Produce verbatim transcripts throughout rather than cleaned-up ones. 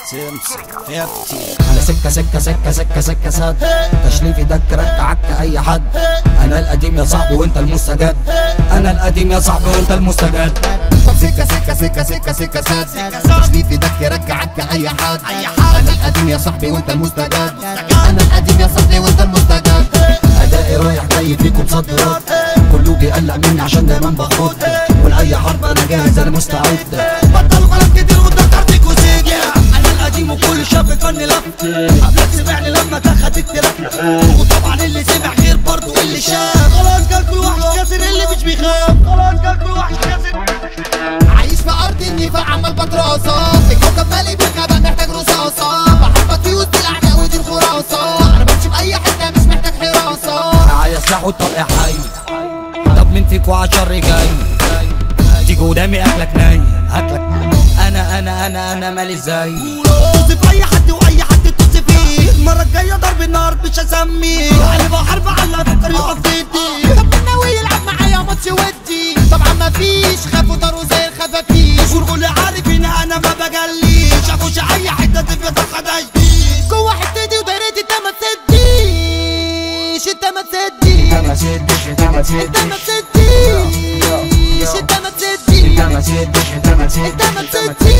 انا سكة سكة سكة سكة سكة سد تشريفي دك ركعك اي حد. انا القديم يا صاحبي وانت المستجد. انا القديم يا صاحبي وانت المستجد. طب سكة سكة سكة سكة سكة سد تشريفي دك ركعك اي حد. انا القديم يا صاحبي وانت المستجد. انا القديم يا صاحبي وانت المستجد. ادائي رايح جاي فيكم صد رد. كله بيقلق مني عشان دايما بخد. ولاي حرب انا جاهز انا مستعد. بطلوا كلام كتير قدام كارتيك وزيد. انا القديم وكل شاب فني لف. قبلك سمعني لما تاخد التراك. وطبعا اللي سمع غير برضه اللي شاف. خلاص قال كل واحد كاسر اللي مش بيخاف. خلاص قال كل واحد كاسر. عايش في ارض النفاق عمال بتراسة. في كوكب مالي بالغابة محتاج رصاصة. بحبط في وسط الاعداء ودي الخراسة. انا بمشي باي حتة مش محتاج حراسة. معايا سلاح والطلق حي. طب مين فيكوا عالشر جاي؟ تيجي قدامي اكلك ناي اكلك. انا انا انا انا مالي ازاي؟ توصف اي حد واي حد توصف فيه. المرة الجاية ضرب النار مش هسميه. انا بحارب على فكر يقف ضدي. طب مين ناوي يلعب معايا ماتش ودي؟ طبعا مفيش خافوا طاروا زي الخفافيش. والكل عارف ان انا ما بجليش. اخش اي حتة تفيد الخداش دي. جوه حتتي ودايرتي انت ما تسديش. انت ما تسديش. انت ما تسدش انت ما تسدش انت ما تسديش. انت ما تسديش. انت ما تسدش انت ما تسدش انت ما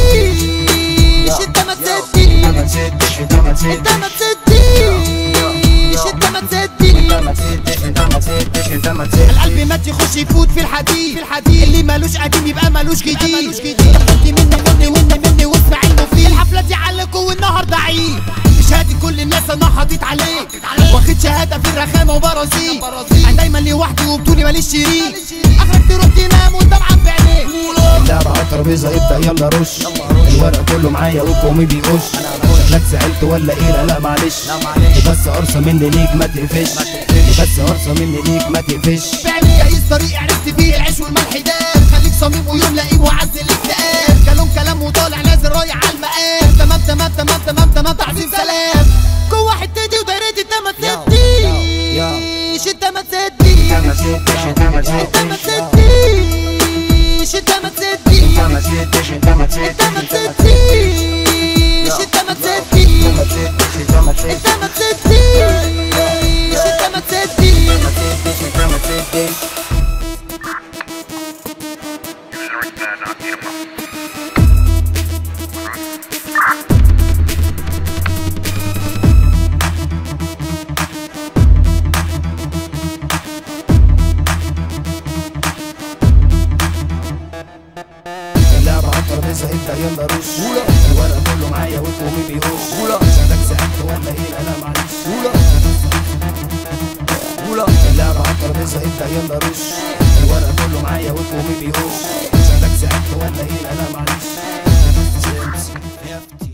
تسديش. انت ما تسديش. انت ما تسدش انت ما تسدش انت ما تسديش. انت ما تسديش. انت ما تسدش انت ما تسدش انت ما تسدش. القلب مات يخش يفوت في الحديد. في الحديد اللي مالوش قديم يبقى مالوش جديد. خد مني مني مني مني واسمع انه في الحفله دي عليكوا والنهارده عيد. مش هادي كل الناس انا حاطط عليك. واخد شهاده في الرخامه وبرازيل. انا دايما لوحدي وبطولي ماليش شريك. اخرك تروح تنام وانت معبي بعينيك. اللعبة على الترابيزة ابدأ يلا رش. الورق كله معايا وكومي بيقش. شكلك زعلت ولا ايه؟ لا لا معلش. بس قرصة مني ليك ما تقفش. بس قرصة مني ليك ما تقفش. فعلي جايز طريق عرفت فيه العيش والملح داب. خليك صميم ويوم لاقيه وعز الاكتئاب. كلام كلام وطالع نازل رايح على المقام. تمام تمام تمام تمام تمام تعظيم سلام. جوه حتتي ودايرتي انت ما تسديش. انت ما تسديش. انت ما تسدش انت ما تسدش انت ما تسديش. انت ما تسديش. انت ما تسدش انت ما تسدش انت ما تسديش. انت ما تسديش. انت ما تسدش انت ما تسدش انت ما تسديش. انت ما تسديش. انت ما تسدش. اللعبة على الترابيزة ابدأ يلا رش. الورق كله معايا وكومي بيقش. شكلك زعلت ولا ايه؟ لا لا معلش. اللعبة على الترابيزة ابدأ يلا رش. الورق كله معايا وكومي بيقش. شكلك زعلت ولا ايه؟ لا لا معلش.